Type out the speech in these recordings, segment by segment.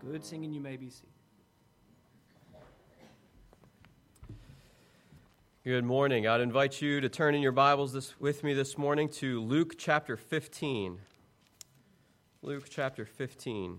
Good singing, you may be seated. Good morning. I'd invite you to turn in your Bibles with me this morning to Luke chapter 15. Luke chapter 15.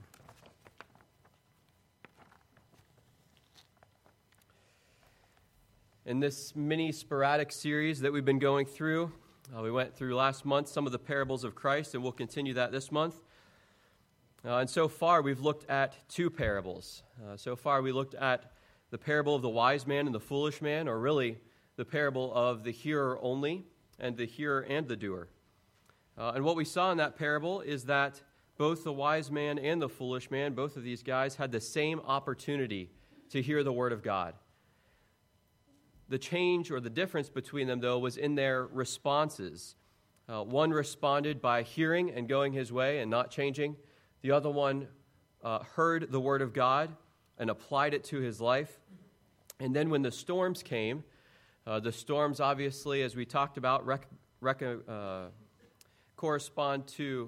In this mini sporadic series that we've been going through, we went through last month some of the parables of Christ, and we'll continue that this month. And so far, we've looked at two parables. So far, we looked at the parable of the wise man and the foolish man, or really the parable of the hearer only and the hearer and the doer. And what we saw in that parable is that both the wise man and the foolish man, both of these guys, had the same opportunity to hear the word of God. The change or the difference between them, though, was in their responses. One responded by hearing and going his way and not changing. The other one heard the word of God and applied it to his life. And then when the storms came, the storms obviously, as we talked about, correspond to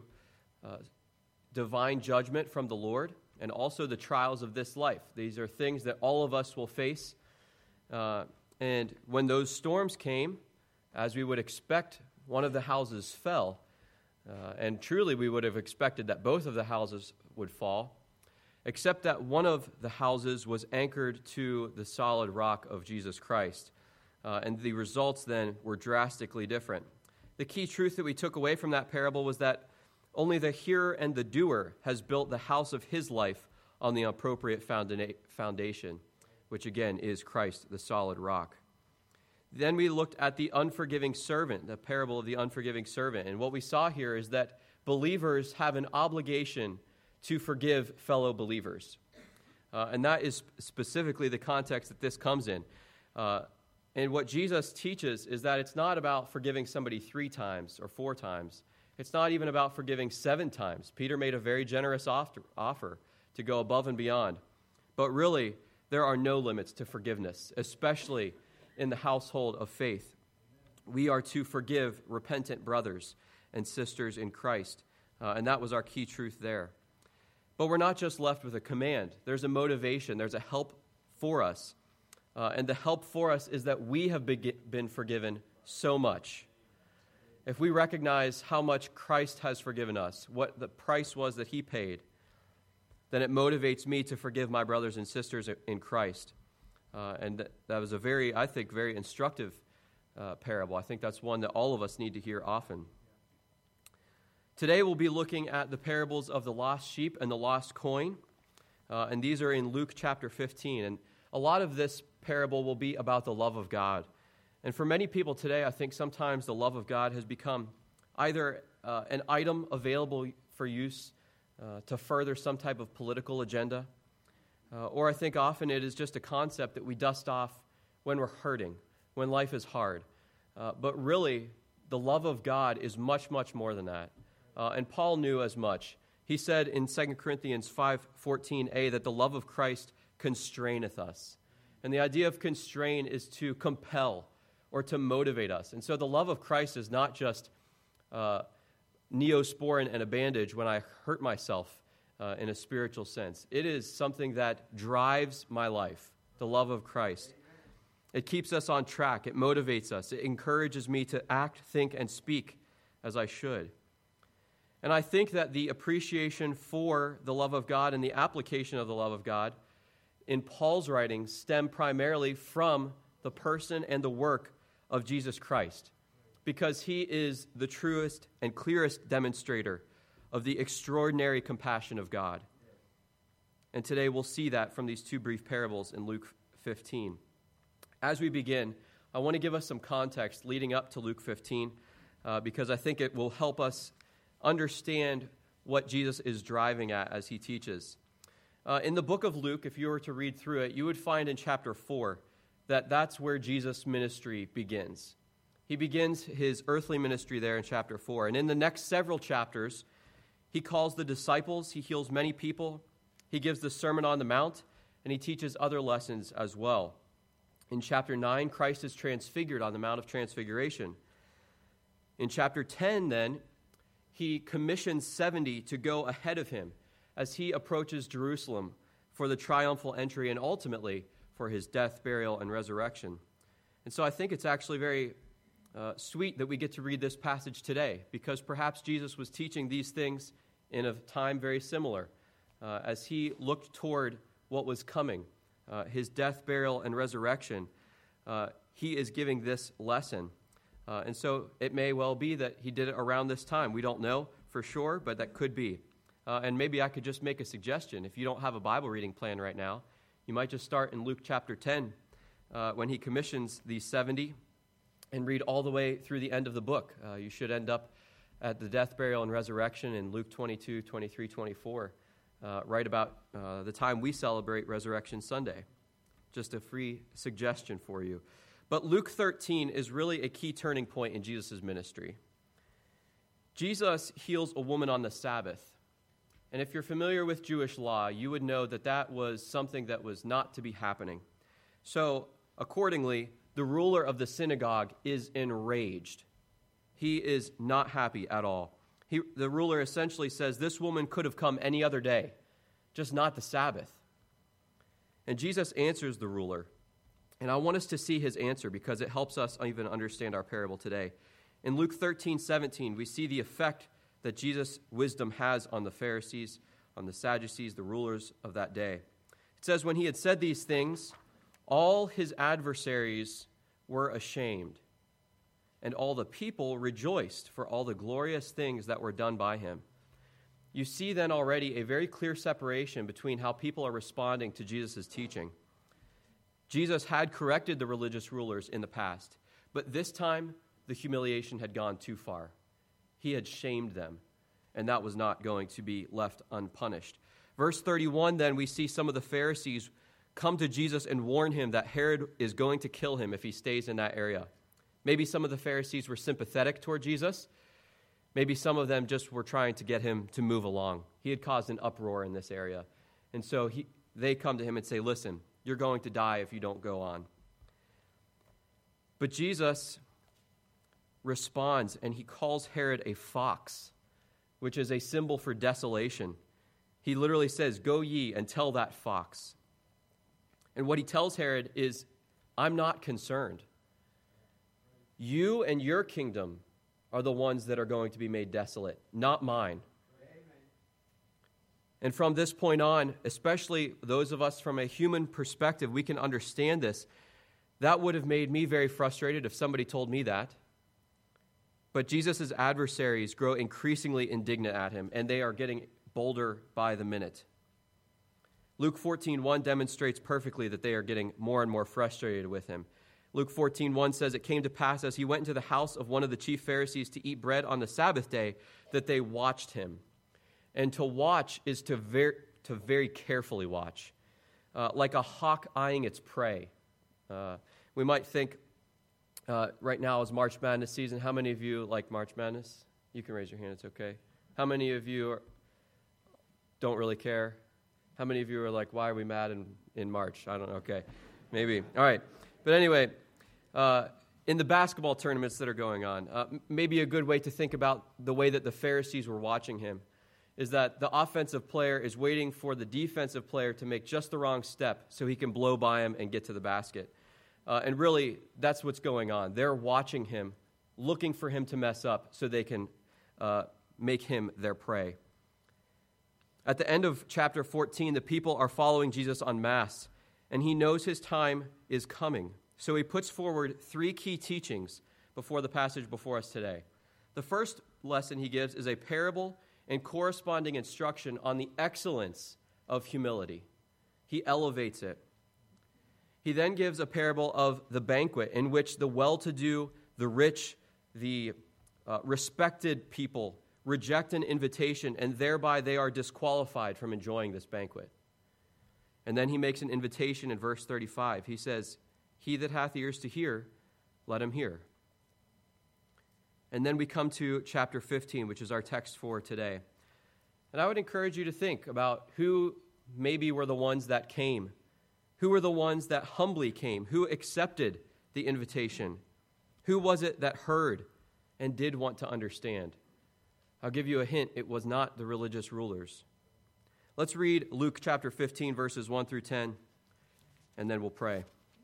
divine judgment from the Lord and also the trials of this life. These are things that all of us will face. And when those storms came, as we would expect, one of the houses fell. And truly, we would have expected that both of the houses would fall, except that one of the houses was anchored to the solid rock of Jesus Christ. And the results then were drastically different. The key truth that we took away from that parable was that only the hearer and the doer has built the house of his life on the appropriate foundation, which again is Christ, the solid rock. Then we looked at the unforgiving servant, the parable of the unforgiving servant. And what we saw here is that believers have an obligation to forgive fellow believers. And that is specifically the context that this comes in. And what Jesus teaches is that it's not about forgiving somebody 3 times or 4 times. It's not even about forgiving 7 times. Peter made a very generous offer to go above and beyond. But really, there are no limits to forgiveness, especially in the household of faith. We are to forgive repentant brothers and sisters in Christ. And that was our key truth there. But we're not just left with a command. There's a motivation. There's a help for us. And the help for us is that we have been forgiven so much. If we recognize how much Christ has forgiven us, what the price was that he paid, then it motivates me to forgive my brothers and sisters in Christ. And that was a very instructive parable. I think that's one that all of us need to hear often. Today we'll be looking at the parables of the lost sheep and the lost coin. And these are in Luke chapter 15. And a lot of this parable will be about the love of God. And for many people today, I think sometimes the love of God has become either an item available for use to further some type of political agenda, or I think often it is just a concept that we dust off when we're hurting, when life is hard. But really, the love of God is much, much more than that. And Paul knew as much. He said in 2 Corinthians 5:14a that the love of Christ constraineth us. And the idea of constrain is to compel or to motivate us. And so the love of Christ is not just neosporin and a bandage when I hurt myself in a spiritual sense. It is something that drives my life, the love of Christ. It keeps us on track. It motivates us. It encourages me to act, think, and speak as I should. And I think that the appreciation for the love of God and the application of the love of God in Paul's writings stem primarily from the person and the work of Jesus Christ, because he is the truest and clearest demonstrator of the extraordinary compassion of God. And today we'll see that from these 2 brief parables in Luke 15. As we begin, I want to give us some context leading up to Luke 15, because I think it will help us understand what Jesus is driving at as he teaches. In the book of Luke, if you were to read through it, you would find in chapter 4 that that's where Jesus' ministry begins. He begins his earthly ministry there in chapter 4. And in the next several chapters, he calls the disciples, he heals many people, he gives the Sermon on the Mount, and he teaches other lessons as well. In chapter 9, Christ is transfigured on the Mount of Transfiguration. In chapter 10, then, he commissions 70 to go ahead of him as he approaches Jerusalem for the triumphal entry, and ultimately for his death, burial, and resurrection. And so I think it's actually very sweet that we get to read this passage today, because perhaps Jesus was teaching these things in a time very similar. As he looked toward what was coming, his death, burial, and resurrection, he is giving this lesson. And so it may well be that he did it around this time. We don't know for sure, but that could be. And maybe I could just make a suggestion. If you don't have a Bible reading plan right now, you might just start in Luke chapter 10 when he commissions these 70 and read all the way through the end of the book. You should end up at the death, burial, and resurrection in Luke 22, 23, 24, right about the time we celebrate Resurrection Sunday. Just a free suggestion for you. But Luke 13 is really a key turning point in Jesus' ministry. Jesus heals a woman on the Sabbath. And if you're familiar with Jewish law, you would know that that was something that was not to be happening. So, accordingly, the ruler of the synagogue is enraged. He is not happy at all. The ruler essentially says, this woman could have come any other day, just not the Sabbath. And Jesus answers the ruler. And I want us to see his answer because it helps us even understand our parable today. In Luke 13:17, we see the effect that Jesus' wisdom has on the Pharisees, on the Sadducees, the rulers of that day. It says, when he had said these things, all his adversaries were ashamed, and all the people rejoiced for all the glorious things that were done by him. You see then already a very clear separation between how people are responding to Jesus' teaching. Jesus had corrected the religious rulers in the past, but this time the humiliation had gone too far. He had shamed them, and that was not going to be left unpunished. Verse 31, then, we see some of the Pharisees come to Jesus and warn him that Herod is going to kill him if he stays in that area. Maybe some of the Pharisees were sympathetic toward Jesus. Maybe some of them just were trying to get him to move along. He had caused an uproar in this area. And so they come to him and say, listen, you're going to die if you don't go on. But Jesus responds, and he calls Herod a fox, which is a symbol for desolation. He literally says, go ye and tell that fox. And what he tells Herod is, I'm not concerned. You and your kingdom are the ones that are going to be made desolate, not mine. And from this point on, especially those of us from a human perspective, we can understand this. That would have made me very frustrated if somebody told me that. But Jesus' adversaries grow increasingly indignant at him, and they are getting bolder by the minute. Luke 14:1 demonstrates perfectly that they are getting more and more frustrated with him. Luke 14:1 says, it came to pass as he went into the house of one of the chief Pharisees to eat bread on the Sabbath day, that they watched him. And to watch is to very carefully watch, like a hawk eyeing its prey. We might think right now is March Madness season. How many of you like March Madness? You can raise your hand, it's okay. How many of you don't really care? How many of you are like, why are we mad in March? I don't know, okay. Maybe. All right. But anyway, in the basketball tournaments that are going on, maybe a good way to think about the way that the Pharisees were watching him is that the offensive player is waiting for the defensive player to make just the wrong step so he can blow by him and get to the basket. And really, that's what's going on. They're watching him, looking for him to mess up so they can make him their prey. At the end of chapter 14, the people are following Jesus en masse, and he knows his time is coming. So he puts forward 3 key teachings before the passage before us today. The first lesson he gives is a parable and corresponding instruction on the excellence of humility. He elevates it. He then gives a parable of the banquet in which the well-to-do, the rich, the respected people reject an invitation, and thereby they are disqualified from enjoying this banquet. And then he makes an invitation in verse 35. He says, he that hath ears to hear, let him hear. And then we come to chapter 15, which is our text for today. And I would encourage you to think about who maybe were the ones that came. Who were the ones that humbly came? Who accepted the invitation? Who was it that heard and did want to understand? I'll give you a hint. It was not the religious rulers. Let's read Luke chapter 15, verses 1 through 10, and then we'll pray.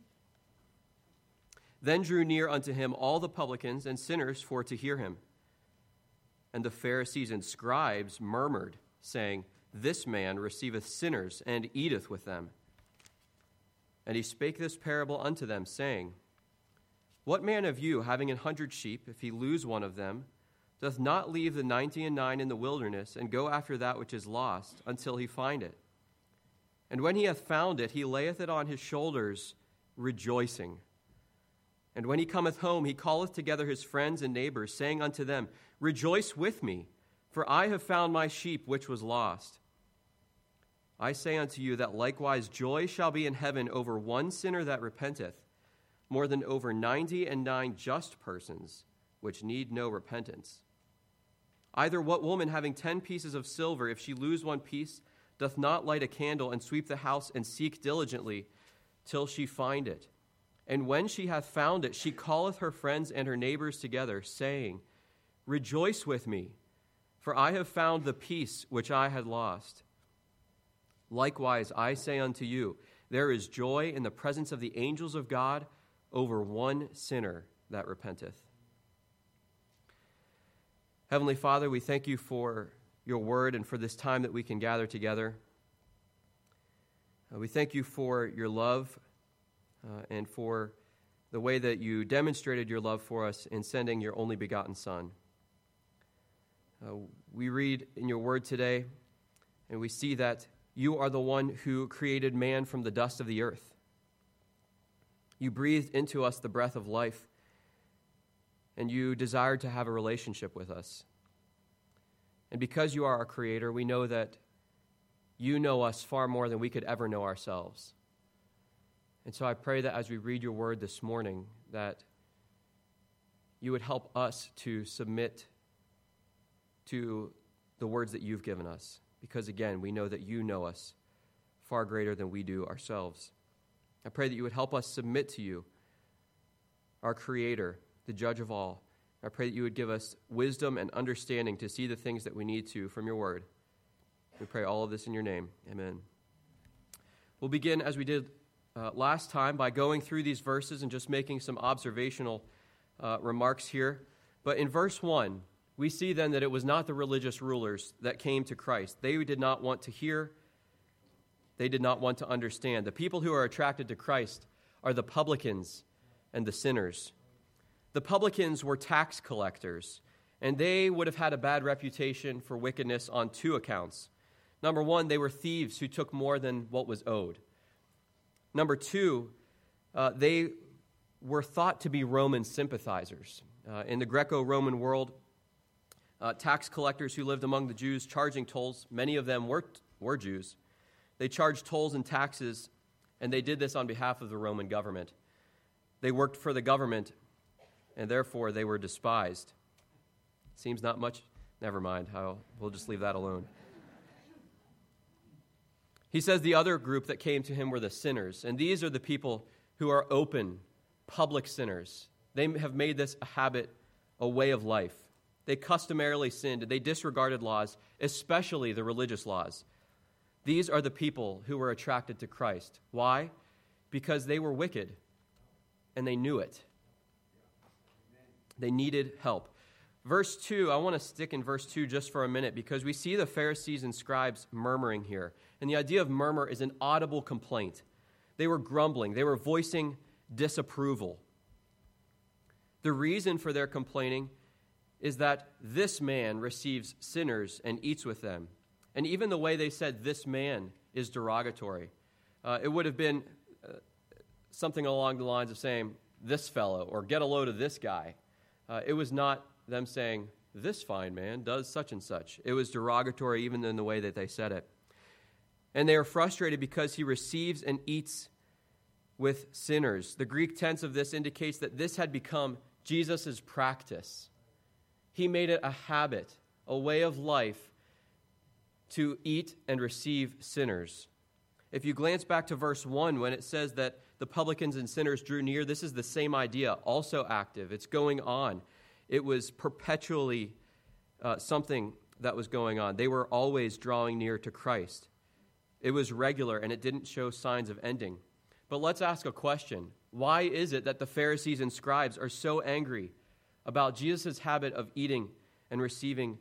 Then drew near unto him all the publicans and sinners for to hear him. And the Pharisees and scribes murmured, saying, This man receiveth sinners and eateth with them. And he spake this parable unto them, saying, What man of you, having 100 sheep, if he lose one of them, doth not leave the 99 in the wilderness, and go after that which is lost, until he find it? And when he hath found it, he layeth it on his shoulders, rejoicing. And when he cometh home, he calleth together his friends and neighbors, saying unto them, Rejoice with me, for I have found my sheep which was lost. I say unto you that likewise joy shall be in heaven over one sinner that repenteth, more than over 99 just persons, which need no repentance. Either what woman having 10 pieces of silver, if she lose one piece, doth not light a candle and sweep the house and seek diligently till she find it? And when she hath found it, she calleth her friends and her neighbors together, saying, Rejoice with me, for I have found the piece which I had lost. Likewise, I say unto you, there is joy in the presence of the angels of God over one sinner that repenteth. Heavenly Father, we thank you for your word and for this time that we can gather together. We thank you for your love and for the way that you demonstrated your love for us in sending your only begotten Son. We read in your word today, and we see that you are the one who created man from the dust of the earth. You breathed into us the breath of life, and you desired to have a relationship with us. And because you are our creator, we know that you know us far more than we could ever know ourselves. And so I pray that as we read your word this morning, that you would help us to submit to the words that you've given us. Because again, we know that you know us far greater than we do ourselves. I pray that you would help us submit to you, our Creator, the Judge of all. I pray that you would give us wisdom and understanding to see the things that we need to from your word. We pray all of this in your name. Amen. We'll begin as we did last time by going through these verses and just making some observational remarks here. But in verse 1, we see then that it was not the religious rulers that came to Christ. They did not want to hear. They did not want to understand. The people who are attracted to Christ are the publicans and the sinners. The publicans were tax collectors, and they would have had a bad reputation for wickedness on two accounts. Number one, they were thieves who took more than what was owed. Number two, they were thought to be Roman sympathizers. In the Greco-Roman world, tax collectors who lived among the Jews charging tolls, many of them were Jews. They charged tolls and taxes, and they did this on behalf of the Roman government. They worked for the government, and therefore they were despised. Seems not much? Never mind. We'll just leave that alone. He says the other group that came to him were the sinners, and these are the people who are open, public sinners. They have made this a habit, a way of life. They customarily sinned. They disregarded laws, especially the religious laws. These are the people who were attracted to Christ. Why? Because they were wicked, and they knew it. They needed help. Verse 2, I want to stick in verse 2 just for a minute because we see the Pharisees and scribes murmuring here. And the idea of murmur is an audible complaint. They were grumbling. They were voicing disapproval. The reason for their complaining is that this man receives sinners and eats with them. And even the way they said this man is derogatory. It would have been something along the lines of saying this fellow or get a load of this guy. It was not them saying this fine man does such and such. It was derogatory even in the way that they said it. And they are frustrated because he receives and eats with sinners. The Greek tense of this indicates that this had become Jesus' practice. He made it a habit, a way of life to eat and receive sinners. If you glance back to verse 1, when it says that the publicans and sinners drew near, this is the same idea, also active. It's going on. It was perpetually something that was going on. They were always drawing near to Christ. It was regular, and it didn't show signs of ending. But let's ask a question. Why is it that the Pharisees and scribes are so angry about Jesus' habit of eating with and receiving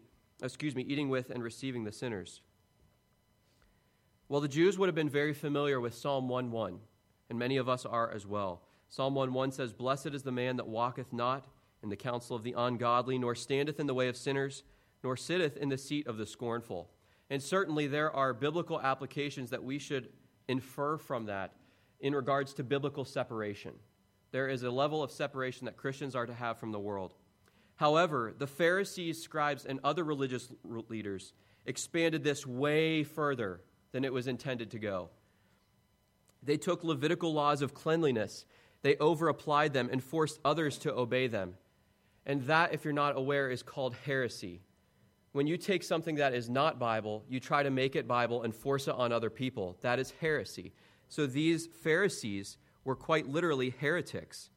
the sinners? Well, the Jews would have been very familiar with Psalm 1:1, and many of us are as well. Psalm 1:1 says, "Blessed is the man that walketh not in the counsel of the ungodly, nor standeth in the way of sinners, nor sitteth in the seat of the scornful." And certainly there are biblical applications that we should infer from that in regards to biblical separation. There is a level of separation that Christians are to have from the world. However, the Pharisees, scribes, and other religious leaders expanded this way further than it was intended to go. They took Levitical laws of cleanliness, they over-applied them and forced others to obey them. And that, if you're not aware, is called heresy. When you take something that is not Bible, you try to make it Bible and force it on other people. That is heresy. So these Pharisees were quite literally heretics.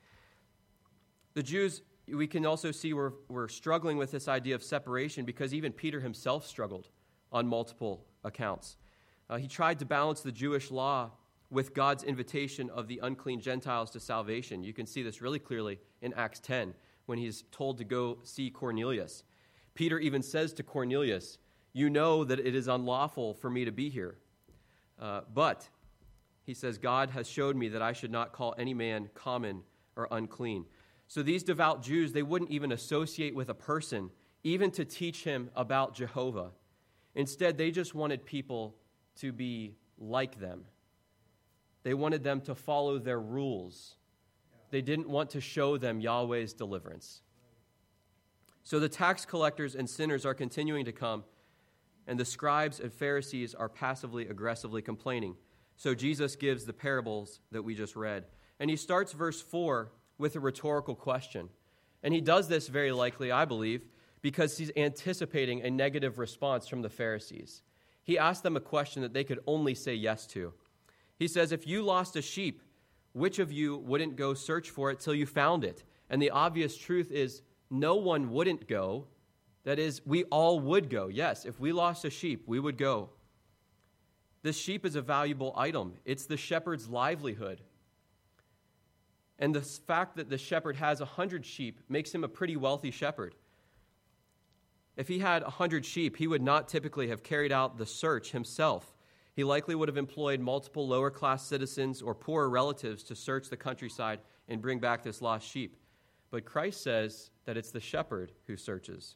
The Jews, we can also see, were struggling with this idea of separation because even Peter himself struggled on multiple accounts. He tried to balance the Jewish law with God's invitation of the unclean Gentiles to salvation. You can see this really clearly in Acts 10 when he's told to go see Cornelius. Peter even says to Cornelius, "You know that it is unlawful for me to be here. But," he says, "God has showed me that I should not call any man common or unclean." So these devout Jews, they wouldn't even associate with a person, even to teach him about Jehovah. Instead, they just wanted people to be like them. They wanted them to follow their rules. They didn't want to show them Yahweh's deliverance. So the tax collectors and sinners are continuing to come, and the scribes and Pharisees are passively, aggressively complaining. So Jesus gives the parables that we just read. And he starts verse 4 with a rhetorical question. And he does this very likely, I believe, because he's anticipating a negative response from the Pharisees. He asks them a question that they could only say yes to. He says, "If you lost a sheep, which of you wouldn't go search for it till you found it?" And the obvious truth is no one wouldn't go. That is, we all would go. Yes, if we lost a sheep, we would go. This sheep is a valuable item. It's the shepherd's livelihood. And the fact that the shepherd has 100 sheep makes him a pretty wealthy shepherd. If he had 100 sheep, he would not typically have carried out the search himself. He likely would have employed multiple lower-class citizens or poorer relatives to search the countryside and bring back this lost sheep. But Christ says that it's the shepherd who searches.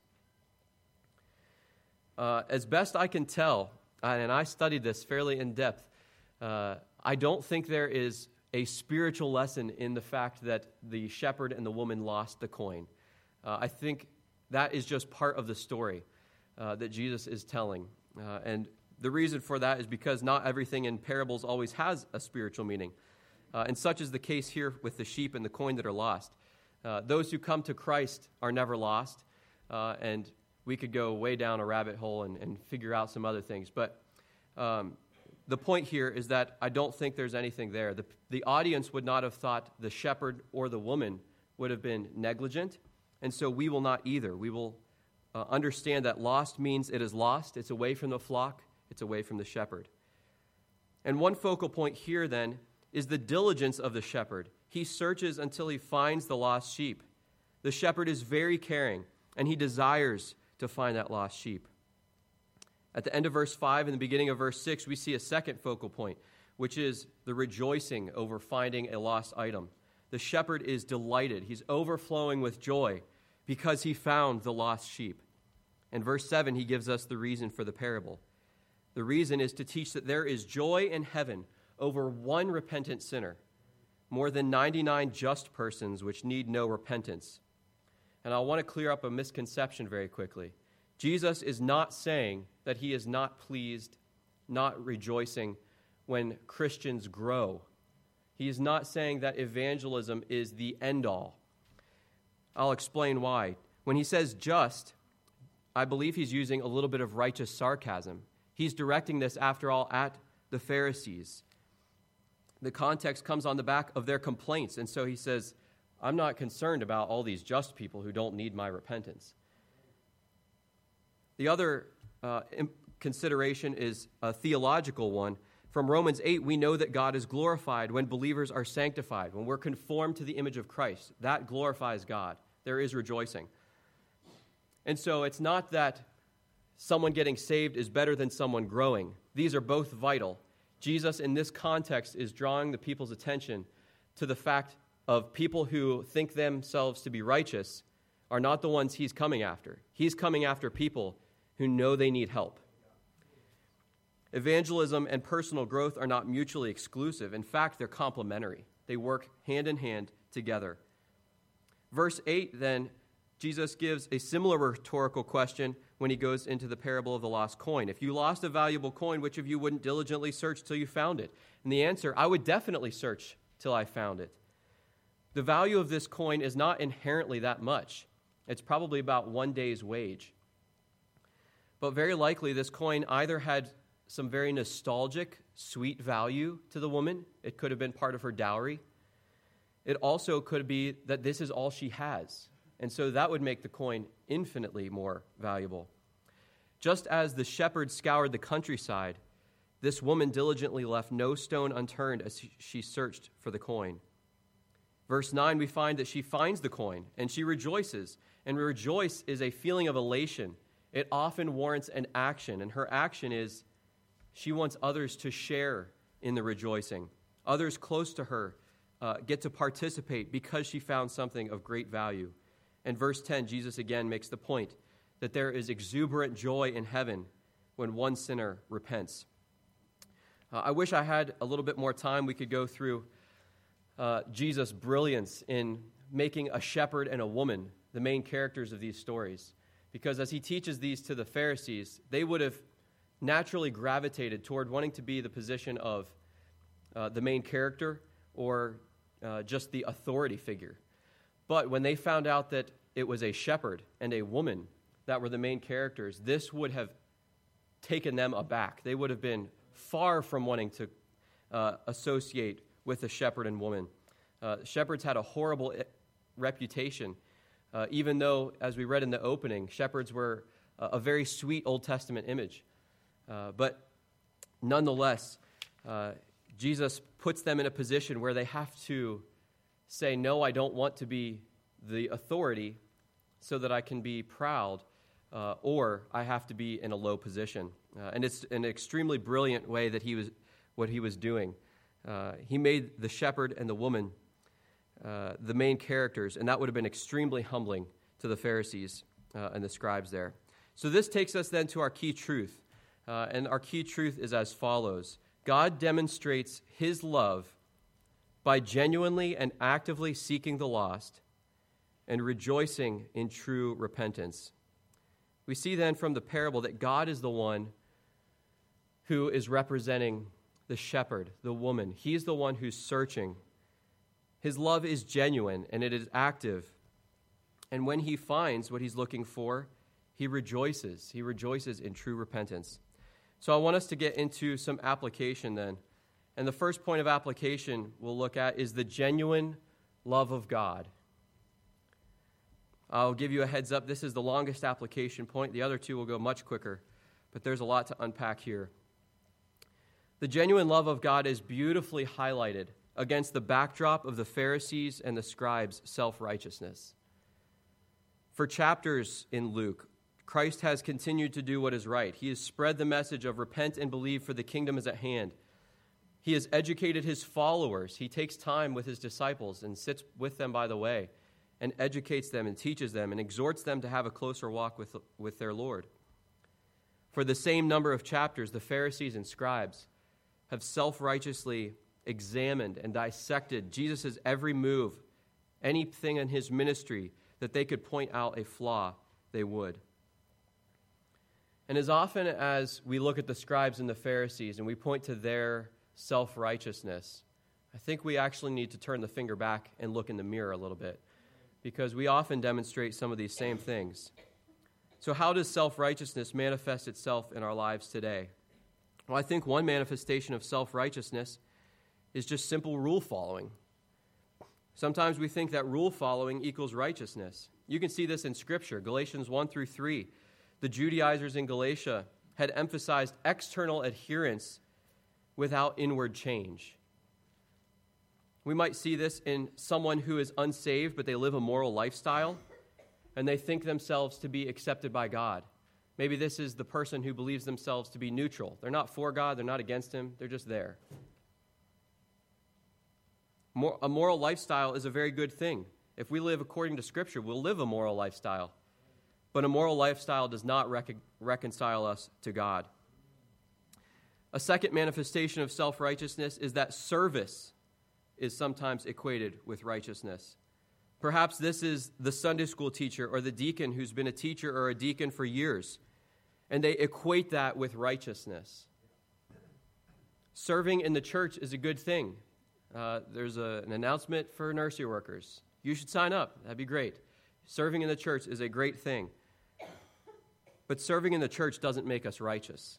As best I can tell, and I studied this fairly in depth, I don't think there is a spiritual lesson in the fact that the shepherd and the woman lost the coin. I think that is just part of the story that Jesus is telling. And the reason for that is because not everything in parables always has a spiritual meaning. And such is the case here with the sheep and the coin that are lost. Those who come to Christ are never lost. And we could go way down a rabbit hole and figure out some other things. But the point here is that I don't think there's anything there. The audience would not have thought the shepherd or the woman would have been negligent. And so we will not either. We will understand that lost means it is lost. It's away from the flock. It's away from the shepherd. And one focal point here, then, is the diligence of the shepherd. He searches until he finds the lost sheep. The shepherd is very caring, and he desires to find that lost sheep. At the end of verse 5 and the beginning of verse 6, we see a second focal point, which is the rejoicing over finding a lost item. The shepherd is delighted. He's overflowing with joy because he found the lost sheep. In verse 7, he gives us the reason for the parable. The reason is to teach that there is joy in heaven over one repentant sinner, more than 99 just persons which need no repentance. And I want to clear up a misconception very quickly. Jesus is not saying that he is not pleased, not rejoicing when Christians grow. He is not saying that evangelism is the end-all. I'll explain why. When he says just, I believe he's using a little bit of righteous sarcasm. He's directing this, after all, at the Pharisees. The context comes on the back of their complaints, and so he says, I'm not concerned about all these just people who don't need my repentance. The other consideration is a theological one. From Romans 8, we know that God is glorified when believers are sanctified, when we're conformed to the image of Christ. That glorifies God. There is rejoicing. And so it's not that someone getting saved is better than someone growing. These are both vital. Jesus, in this context, is drawing the people's attention to the fact of people who think themselves to be righteous are not the ones he's coming after. He's coming after people who know they need help. Evangelism and personal growth are not mutually exclusive. In fact, they're complementary. They work hand in hand together. Verse 8, then, Jesus gives a similar rhetorical question when he goes into the parable of the lost coin. If you lost a valuable coin, which of you wouldn't diligently search till you found it? And the answer, I would definitely search till I found it. The value of this coin is not inherently that much. It's probably about 1 day's wage. But very likely this coin either had some very nostalgic, sweet value to the woman. It could have been part of her dowry. It also could be that this is all she has. And so that would make the coin infinitely more valuable. Just as the shepherd scoured the countryside, this woman diligently left no stone unturned as she searched for the coin. Verse 9, we find that she finds the coin, and she rejoices. And rejoice is a feeling of elation. It often warrants an action, and her action is she wants others to share in the rejoicing. Others close to her get to participate because she found something of great value. And verse 10, Jesus again makes the point that there is exuberant joy in heaven when one sinner repents. I wish I had a little bit more time. We could go through Jesus' brilliance in making a shepherd and a woman the main characters of these stories. Because as he teaches these to the Pharisees, they would have naturally gravitated toward wanting to be the position of the main character or just the authority figure. But when they found out that it was a shepherd and a woman that were the main characters, this would have taken them aback. They would have been far from wanting to associate with a shepherd and woman. Shepherds had a horrible reputation, even though, as we read in the opening, shepherds were a very sweet Old Testament image. But nonetheless, Jesus puts them in a position where they have to say, no, I don't want to be the authority so that I can be proud, or I have to be in a low position. And it's an extremely brilliant way that what he was doing. He made the shepherd and the woman the main characters, and that would have been extremely humbling to the Pharisees and the scribes there. So this takes us then to our key truth, and our key truth is as follows. God demonstrates his love by genuinely and actively seeking the lost and rejoicing in true repentance. We see then from the parable that God is the one who is representing the shepherd, the woman. He's the one who's searching. His love is genuine and it is active. And when he finds what he's looking for, he rejoices. He rejoices in true repentance. So I want us to get into some application then. And the first point of application we'll look at is the genuine love of God. I'll give you a heads up. This is the longest application point. The other two will go much quicker, but there's a lot to unpack here. The genuine love of God is beautifully highlighted against the backdrop of the Pharisees and the scribes' self-righteousness. For chapters in Luke, Christ has continued to do what is right. He has spread the message of repent and believe, for the kingdom is at hand. He has educated his followers. He takes time with his disciples and sits with them by the way and educates them and teaches them and exhorts them to have a closer walk with their Lord. For the same number of chapters, the Pharisees and scribes have self-righteously examined and dissected Jesus' every move, anything in his ministry that they could point out a flaw, they would. And as often as we look at the scribes and the Pharisees and we point to their self-righteousness, I think we actually need to turn the finger back and look in the mirror a little bit, because we often demonstrate some of these same things. So how does self-righteousness manifest itself in our lives today? Well, I think one manifestation of self-righteousness is just simple rule following. Sometimes we think that rule following equals righteousness. You can see this in Scripture, Galatians 1 through 3. The Judaizers in Galatia had emphasized external adherence without inward change. We might see this in someone who is unsaved, but they live a moral lifestyle, and they think themselves to be accepted by God. Maybe this is the person who believes themselves to be neutral. They're not for God, they're not against him, they're just there. A moral lifestyle is a very good thing. If we live according to Scripture, we'll live a moral lifestyle. But a moral lifestyle does not reconcile us to God. A second manifestation of self-righteousness is that service is sometimes equated with righteousness. Perhaps this is the Sunday school teacher or the deacon who's been a teacher or a deacon for years, and they equate that with righteousness. Serving in the church is a good thing. There's an announcement for nursery workers. You should sign up. That'd be great. Serving in the church is a great thing. But serving in the church doesn't make us righteous.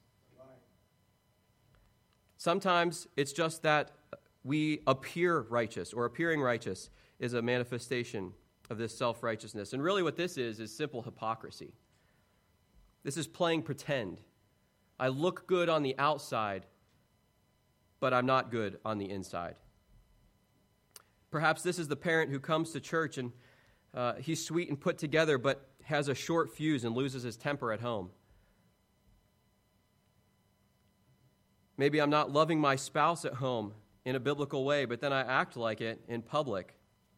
Sometimes it's just that we appear righteous, or appearing righteous is a manifestation of this self-righteousness. And really what this is simple hypocrisy. This is playing pretend. I look good on the outside, but I'm not good on the inside. Perhaps this is the parent who comes to church and he's sweet and put together, but has a short fuse and loses his temper at home. Maybe I'm not loving my spouse at home in a biblical way, but then I act like it in public.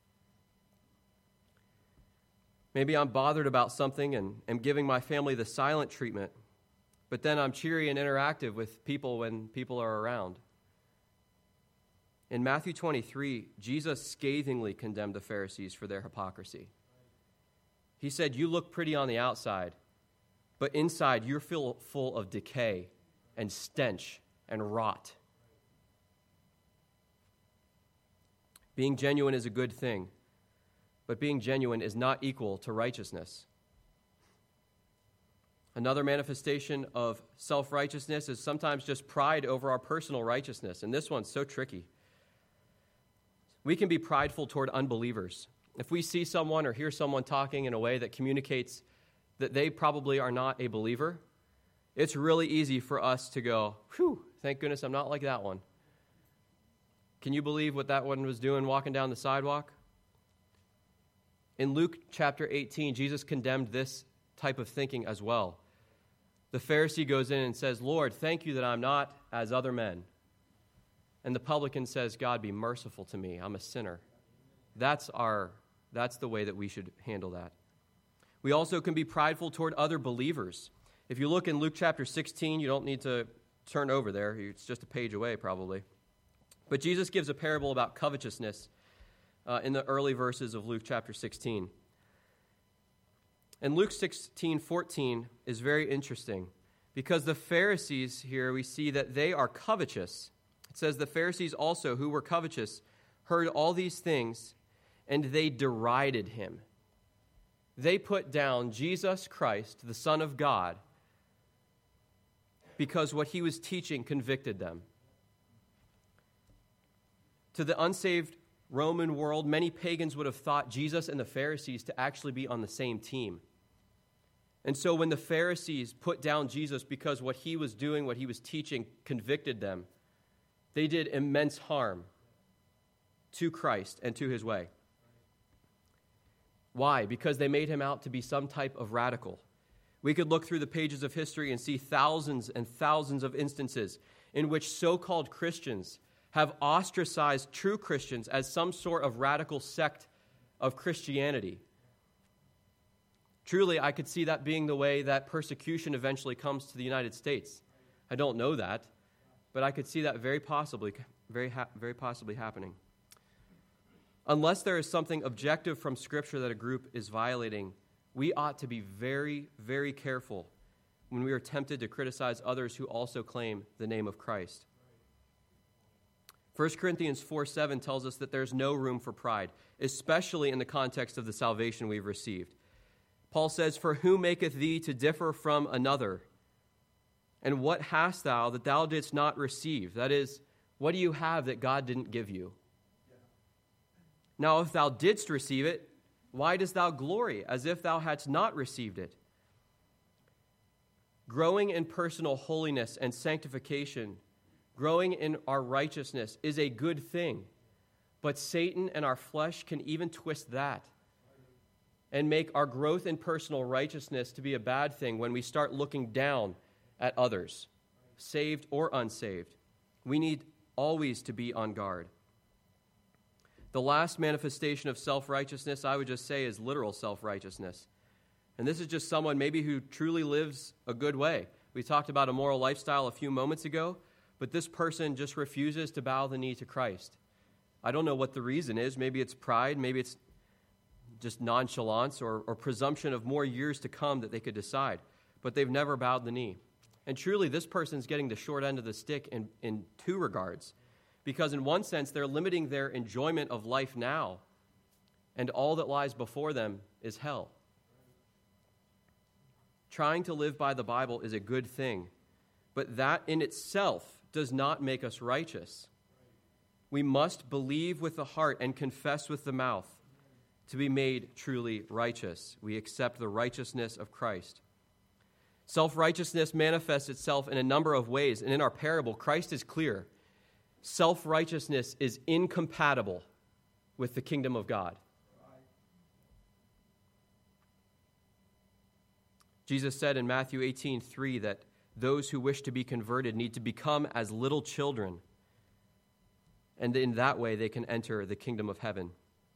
Maybe I'm bothered about something and am giving my family the silent treatment, but then I'm cheery and interactive with people when people are around. In Matthew 23, Jesus scathingly condemned the Pharisees for their hypocrisy. He said, you look pretty on the outside, but inside you're full of decay and stench and rot. Being genuine is a good thing, but being genuine is not equal to righteousness. Another manifestation of self-righteousness is sometimes just pride over our personal righteousness, and this one's so tricky. We can be prideful toward unbelievers. If we see someone or hear someone talking in a way that communicates that they probably are not a believer, it's really easy for us to go, whew, thank goodness I'm not like that one. Can you believe what that one was doing walking down the sidewalk? In Luke chapter 18, Jesus condemned this type of thinking as well. The Pharisee goes in and says, Lord, thank you that I'm not as other men. And the publican says, God, be merciful to me. I'm a sinner. That's the way that we should handle that. We also can be prideful toward other believers. If you look in Luke chapter 16, you don't need to turn over there. It's just a page away probably. But Jesus gives a parable about covetousness in the early verses of Luke chapter 16. And Luke 16:14 is very interesting because the Pharisees here, we see that they are covetous. It says the Pharisees also, who were covetous, heard all these things, and they derided him. They put down Jesus Christ, the Son of God, because what he was teaching convicted them. To the unsaved Roman world, many pagans would have thought Jesus and the Pharisees to actually be on the same team. And so when the Pharisees put down Jesus because what he was doing, what he was teaching, convicted them, they did immense harm to Christ and to his way. Why? Because they made him out to be some type of radical. We could look through the pages of history and see thousands and thousands of instances in which so-called Christians have ostracized true Christians as some sort of radical sect of Christianity. Truly, I could see that being the way that persecution eventually comes to the United States. I don't know that, but I could see that very possibly happening. Unless there is something objective from Scripture that a group is violating, we ought to be very, very careful when we are tempted to criticize others who also claim the name of Christ. 1 Corinthians 4:7 tells us that there's no room for pride, especially in the context of the salvation we've received. Paul says, "For who maketh thee to differ from another? And what hast thou that thou didst not receive?" That is, what do you have that God didn't give you? Now, if thou didst receive it, why dost thou glory as if thou hadst not received it? Growing in personal holiness and sanctification, growing in our righteousness is a good thing. But Satan and our flesh can even twist that and make our growth in personal righteousness to be a bad thing when we start looking down at others, saved or unsaved. We need always to be on guard. The last manifestation of self-righteousness, I would just say, is literal self-righteousness. And this is just someone maybe who truly lives a good way. We talked about a moral lifestyle a few moments ago, but this person just refuses to bow the knee to Christ. I don't know what the reason is. Maybe it's pride, maybe it's just nonchalance or presumption of more years to come that they could decide. But they've never bowed the knee. And truly, this person's getting the short end of the stick in two regards. Because in one sense, they're limiting their enjoyment of life now, and all that lies before them is hell. Trying to live by the Bible is a good thing, but that in itself does not make us righteous. We must believe with the heart and confess with the mouth to be made truly righteous. We accept the righteousness of Christ. Self-righteousness manifests itself in a number of ways, and in our parable, Christ is clear. Self-righteousness is incompatible with the kingdom of God. Jesus said in Matthew 18:3 that those who wish to be converted need to become as little children, and in that way they can enter the kingdom of heaven.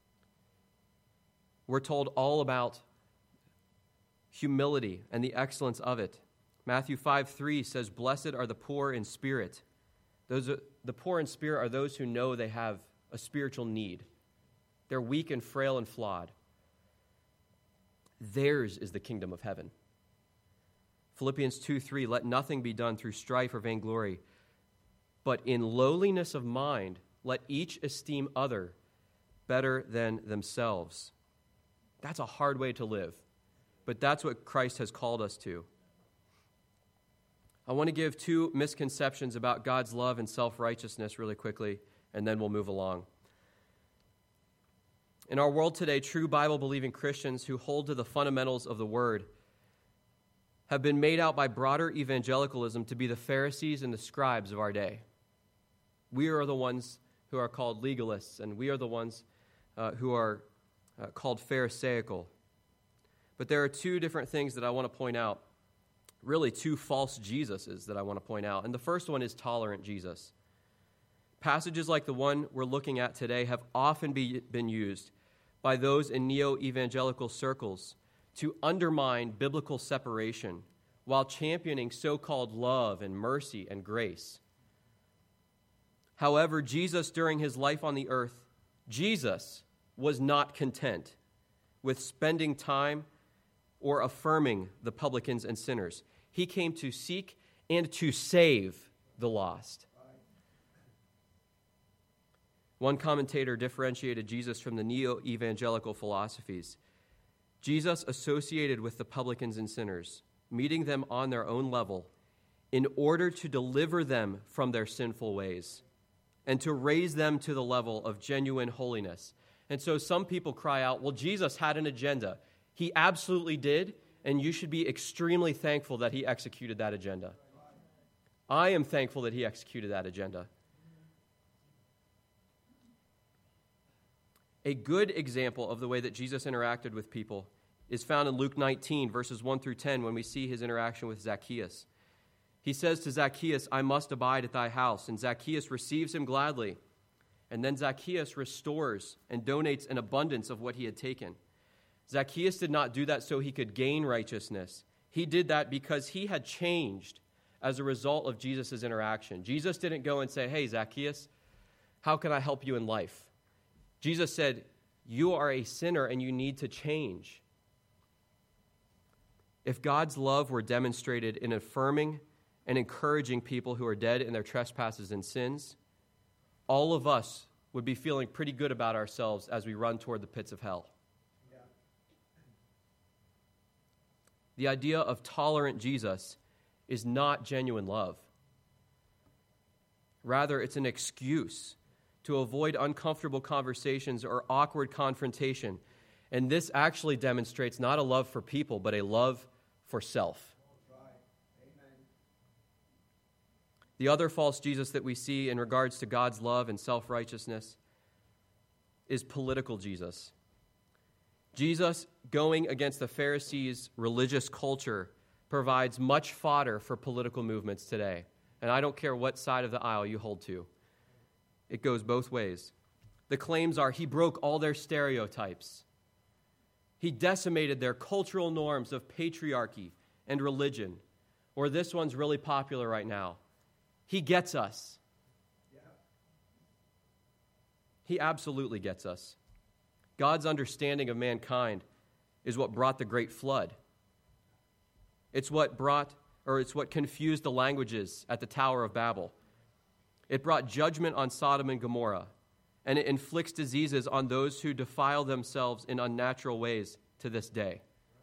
We're told all about humility and the excellence of it. Matthew 5:3 says, "Blessed are the poor in spirit." The poor in spirit are those who know they have a spiritual need. They're weak and frail and flawed. Theirs is the kingdom of heaven. Philippians 2:3, "Let nothing be done through strife or vainglory, but in lowliness of mind, let each esteem other better than themselves." That's a hard way to live, but that's what Christ has called us to. I want to give two misconceptions about God's love and self-righteousness really quickly, and then we'll move along. In our world today, true Bible-believing Christians who hold to the fundamentals of the Word have been made out by broader evangelicalism to be the Pharisees and the scribes of our day. We are the ones who are called legalists, and we are the ones who are called Pharisaical. But there are two different things that I want to point out, really two false Jesuses that I want to point out. And the first one is tolerant Jesus. Passages like the one we're looking at today have often been used by those in neo-evangelical circles to undermine biblical separation while championing so-called love and mercy and grace. However, Jesus, during his life on the earth, Jesus was not content with spending time or affirming the publicans and sinners. He came to seek and to save the lost. One commentator differentiated Jesus from the neo-evangelical philosophies. Jesus associated with the publicans and sinners, meeting them on their own level in order to deliver them from their sinful ways and to raise them to the level of genuine holiness. And so some people cry out, well, Jesus had an agenda. He absolutely did, and you should be extremely thankful that he executed that agenda. I am thankful that he executed that agenda. A good example of the way that Jesus interacted with people is found in Luke 19, verses 1 through 10, when we see his interaction with Zacchaeus. He says to Zacchaeus, "I must abide at thy house." And Zacchaeus receives him gladly. And then Zacchaeus restores and donates an abundance of what he had taken. Zacchaeus did not do that so he could gain righteousness. He did that because he had changed as a result of Jesus' interaction. Jesus didn't go and say, "Hey, Zacchaeus, how can I help you in life?" Jesus said, "You are a sinner and you need to change." If God's love were demonstrated in affirming and encouraging people who are dead in their trespasses and sins, all of us would be feeling pretty good about ourselves as we run toward the pits of hell. Yeah. The idea of tolerant Jesus is not genuine love. Rather, it's an excuse to avoid uncomfortable conversations or awkward confrontation. And this actually demonstrates not a love for people, but a love for self. The other false Jesus that we see in regards to God's love and self-righteousness is political Jesus. Jesus, going against the Pharisees' religious culture, provides much fodder for political movements today. And I don't care what side of the aisle you hold to. It goes both ways. The claims are he broke all their stereotypes. He decimated their cultural norms of patriarchy and religion. Or this one's really popular right now. He gets us. He absolutely gets us. God's understanding of mankind is what brought the great flood. It's what confused the languages at the Tower of Babel. It brought judgment on Sodom and Gomorrah, and it inflicts diseases on those who defile themselves in unnatural ways to this day.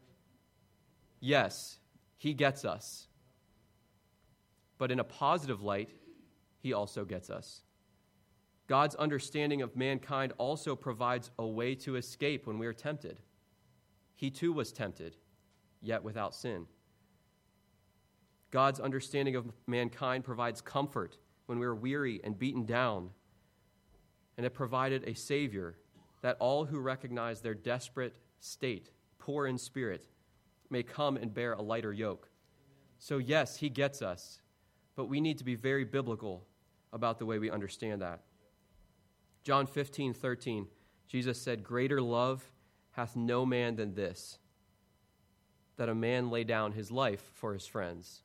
Yes, he gets us. But in a positive light, he also gets us. God's understanding of mankind also provides a way to escape when we are tempted. He too was tempted, yet without sin. God's understanding of mankind provides comfort when we are weary and beaten down. And it provided a Savior that all who recognize their desperate state, poor in spirit, may come and bear a lighter yoke. So yes, he gets us, but we need to be very biblical about the way we understand that. John 15:13, Jesus said, "Greater love hath no man than this, that a man lay down his life for his friends."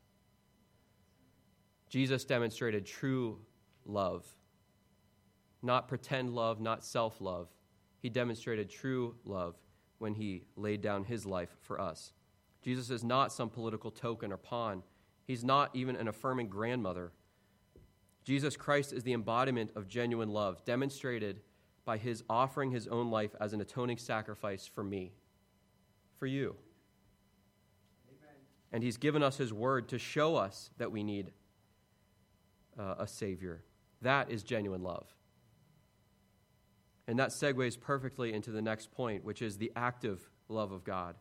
Jesus demonstrated true love, not pretend love, not self-love. He demonstrated true love when he laid down his life for us. Jesus is not some political token or pawn. He's not even an affirming grandmother. Jesus Christ is the embodiment of genuine love, demonstrated by his offering his own life as an atoning sacrifice for me, for you. Amen. And he's given us his word to show us that we need a Savior. That is genuine love. And that segues perfectly into the next point, which is the active love of God.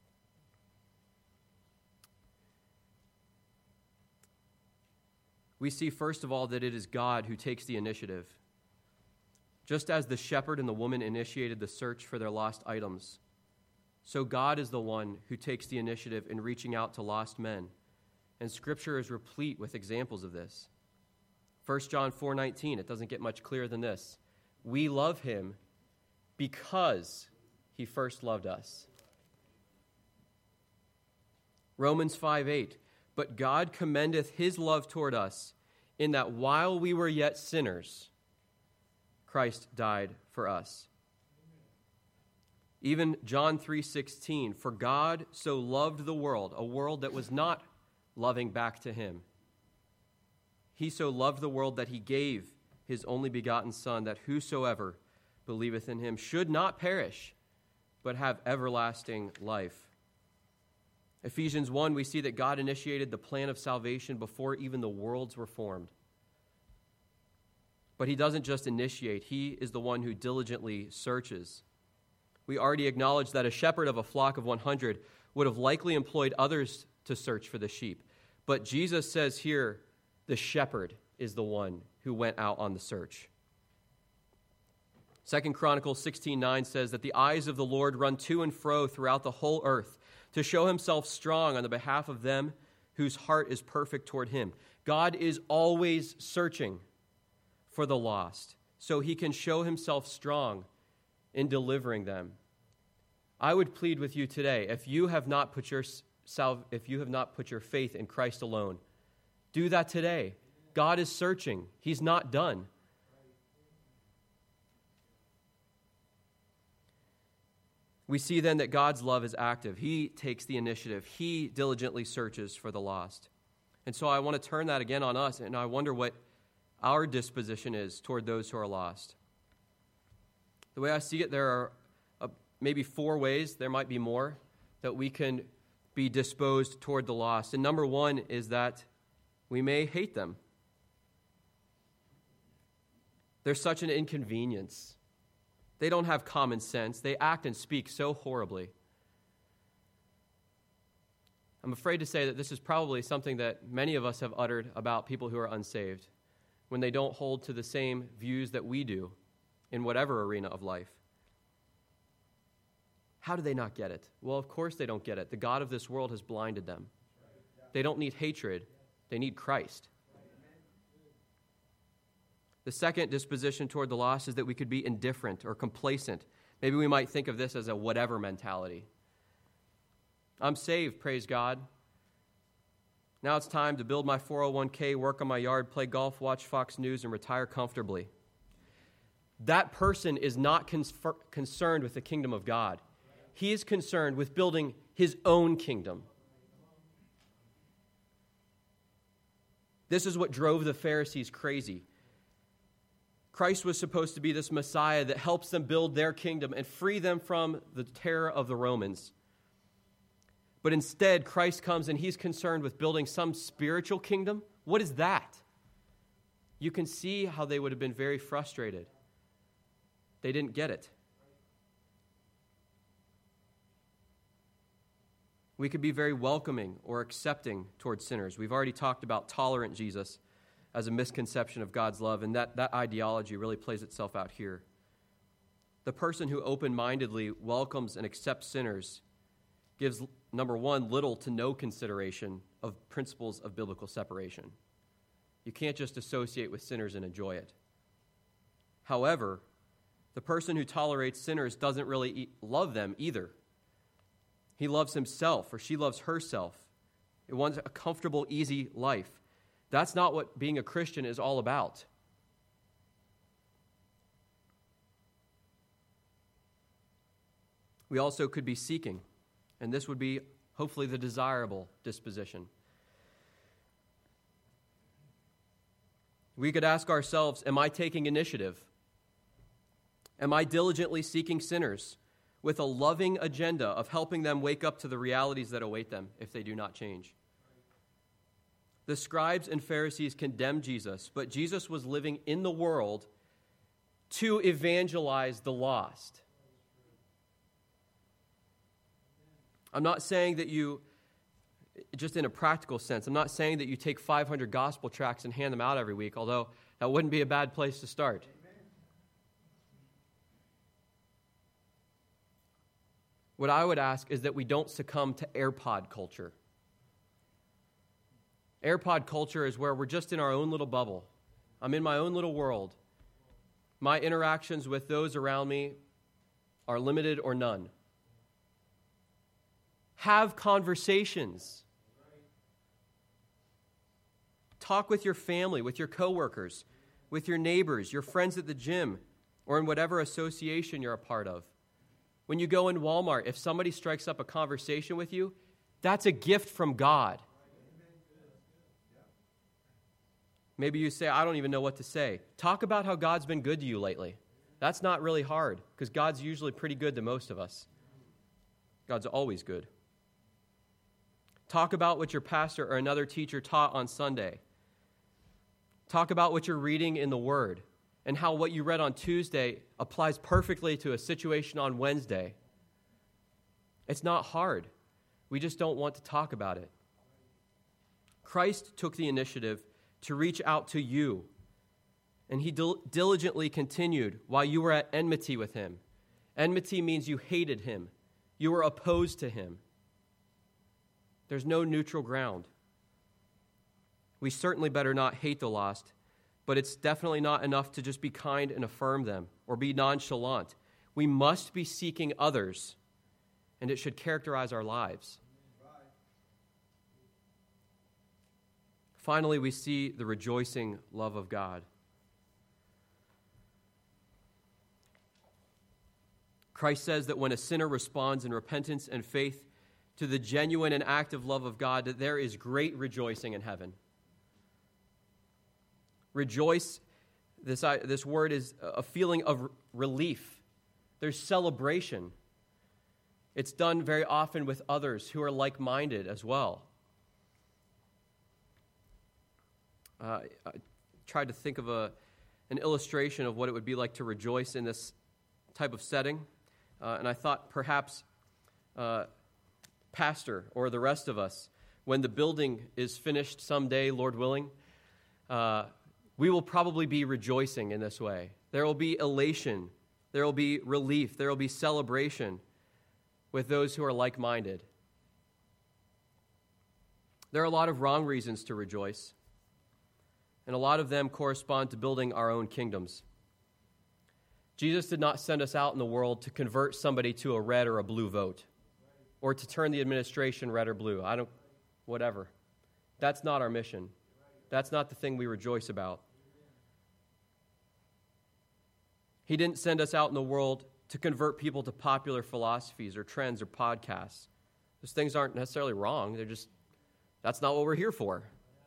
We see, first of all, that it is God who takes the initiative. Just as the shepherd and the woman initiated the search for their lost items, so God is the one who takes the initiative in reaching out to lost men. And Scripture is replete with examples of this. 1 John 4:19, it doesn't get much clearer than this. We love him because he first loved us. Romans 5:8, but God commendeth his love toward us, in that while we were yet sinners, Christ died for us. Even John 3:16, for God so loved the world, a world that was not loving back to him. He so loved the world that he gave his only begotten Son, that whosoever believeth in him should not perish, but have everlasting life. Ephesians 1, we see that God initiated the plan of salvation before even the worlds were formed. But he doesn't just initiate, he is the one who diligently searches. We already acknowledged that a shepherd of a flock of 100 would have likely employed others to search for the sheep. But Jesus says here, the shepherd is the one who went out on the search. 2 Chronicles 16:9 says that the eyes of the Lord run to and fro throughout the whole earth to show himself strong on the behalf of them whose heart is perfect toward him. God is always searching for the lost so he can show himself strong in delivering them. I would plead with you today, if you have not put your faith in Christ alone, do that today. God is searching. He's not done. We see then that God's love is active. He takes the initiative. He diligently searches for the lost. And so I want to turn that again on us, and I wonder what our disposition is toward those who are lost. The way I see it, there are maybe 4 ways, there might be more, that we can be disposed toward the lost. And number 1 is that we may hate them. They're such an inconvenience. They don't have common sense. They act and speak so horribly. I'm afraid to say that this is probably something that many of us have uttered about people who are unsaved when they don't hold to the same views that we do in whatever arena of life. How do they not get it? Well, of course they don't get it. The God of this world has blinded them. They don't need hatred. They need Christ. The second disposition toward the lost is that we could be indifferent or complacent. Maybe we might think of this as a whatever mentality. I'm saved, praise God. Now it's time to build my 401k, work on my yard, play golf, watch Fox News, and retire comfortably. That person is not concerned with the kingdom of God. He is concerned with building his own kingdom. This is what drove the Pharisees crazy. Christ was supposed to be this Messiah that helps them build their kingdom and free them from the terror of the Romans. But instead, Christ comes and he's concerned with building some spiritual kingdom. What is that? You can see how they would have been very frustrated. They didn't get it. We could be very welcoming or accepting towards sinners. We've already talked about tolerant Jesus as a misconception of God's love, and that ideology really plays itself out here. The person who open-mindedly welcomes and accepts sinners gives, number one, little to no consideration of principles of biblical separation. You can't just associate with sinners and enjoy it. However, the person who tolerates sinners doesn't really love them either. He loves himself, or she loves herself. It wants a comfortable, easy life. That's not what being a Christian is all about. We also could be seeking, and this would be hopefully the desirable disposition. We could ask ourselves, am I taking initiative? Am I diligently seeking sinners with a loving agenda of helping them wake up to the realities that await them if they do not change? The scribes and Pharisees condemned Jesus, but Jesus was living in the world to evangelize the lost. I'm not saying that you, just in a practical sense, I'm not saying that you take 500 gospel tracts and hand them out every week, although that wouldn't be a bad place to start. What I would ask is that we don't succumb to AirPod culture. AirPod culture is where we're just in our own little bubble. I'm in my own little world. My interactions with those around me are limited or none. Have conversations. Talk with your family, with your coworkers, with your neighbors, your friends at the gym, or in whatever association you're a part of. When you go in Walmart, if somebody strikes up a conversation with you, that's a gift from God. Maybe you say, I don't even know what to say. Talk about how God's been good to you lately. That's not really hard, because God's usually pretty good to most of us. God's always good. Talk about what your pastor or another teacher taught on Sunday. Talk about what you're reading in the Word and how what you read on Tuesday applies perfectly to a situation on Wednesday. It's not hard. We just don't want to talk about it. Christ took the initiative to reach out to you, and he diligently continued while you were at enmity with him. Enmity means you hated him. You were opposed to him. There's no neutral ground. We certainly better not hate the lost, but it's definitely not enough to just be kind and affirm them or be nonchalant. We must be seeking others, and it should characterize our lives. Finally, we see the rejoicing love of God. Christ says that when a sinner responds in repentance and faith to the genuine and active love of God, that there is great rejoicing in heaven. Rejoice, this word is a feeling of relief. There's celebration. It's done very often with others who are like-minded as well. I tried to think of an illustration of what it would be like to rejoice in this type of setting, and I thought perhaps pastor or the rest of us, when the building is finished someday, Lord willing, we will probably be rejoicing in this way. There will be elation. There will be relief. There will be celebration with those who are like-minded. There are a lot of wrong reasons to rejoice, and a lot of them correspond to building our own kingdoms. Jesus did not send us out in the world to convert somebody to a red or a blue vote, or to turn the administration red or blue. Whatever. That's not our mission. That's not the thing we rejoice about. He didn't send us out in the world to convert people to popular philosophies or trends or podcasts. Those things aren't necessarily wrong. That's not what we're here for.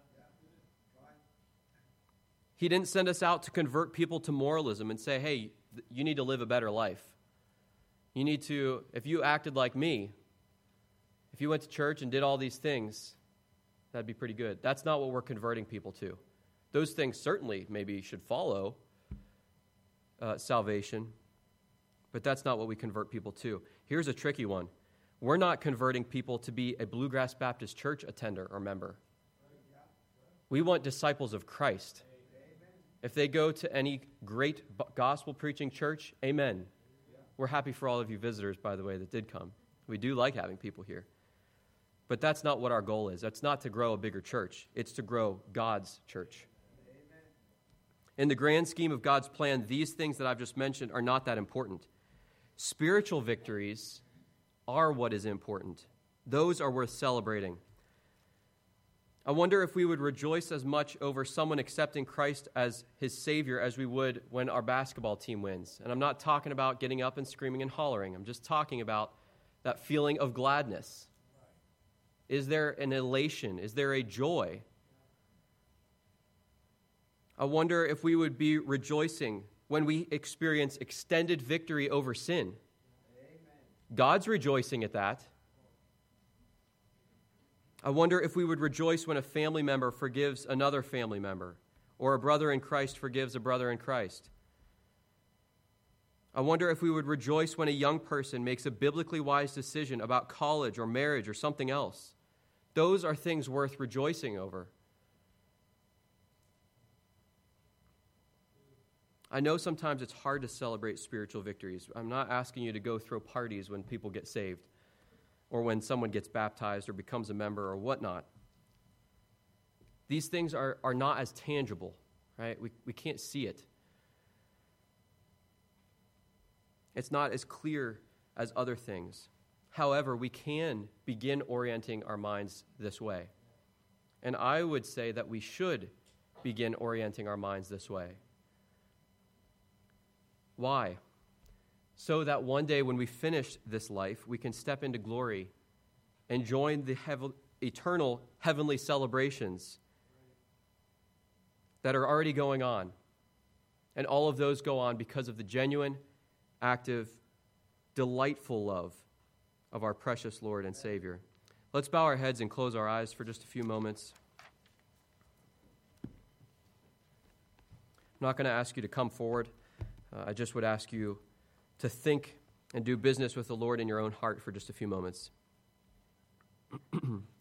He didn't send us out to convert people to moralism and say, hey, you need to live a better life. You need to, if you acted like me, if you went to church and did all these things, that'd be pretty good. That's not what we're converting people to. Those things certainly maybe should follow salvation, but that's not what we convert people to. Here's a tricky one. We're not converting people to be a Bluegrass Baptist Church attender or member. We want disciples of Christ. If they go to any great gospel-preaching church, amen. We're happy for all of you visitors, by the way, that did come. We do like having people here. But that's not what our goal is. That's not to grow a bigger church. It's to grow God's church. In the grand scheme of God's plan, these things that I've just mentioned are not that important. Spiritual victories are what is important. Those are worth celebrating. I wonder if we would rejoice as much over someone accepting Christ as his Savior as we would when our basketball team wins. And I'm not talking about getting up and screaming and hollering. I'm just talking about that feeling of gladness. Is there an elation? Is there a joy? I wonder if we would be rejoicing when we experience extended victory over sin. Amen. God's rejoicing at that. I wonder if we would rejoice when a family member forgives another family member, or a brother in Christ forgives a brother in Christ. I wonder if we would rejoice when a young person makes a biblically wise decision about college or marriage or something else. Those are things worth rejoicing over. I know sometimes it's hard to celebrate spiritual victories. I'm not asking you to go throw parties when people get saved or when someone gets baptized or becomes a member or whatnot. These things are not as tangible, right? We can't see it. It's not as clear as other things. However, we can begin orienting our minds this way. And I would say that we should begin orienting our minds this way. Why? So that one day when we finish this life, we can step into glory and join the eternal heavenly celebrations that are already going on. And all of those go on because of the genuine, active, delightful love of our precious Lord and Savior. Let's bow our heads and close our eyes for just a few moments. I'm not going to ask you to come forward. I just would ask you to think and do business with the Lord in your own heart for just a few moments.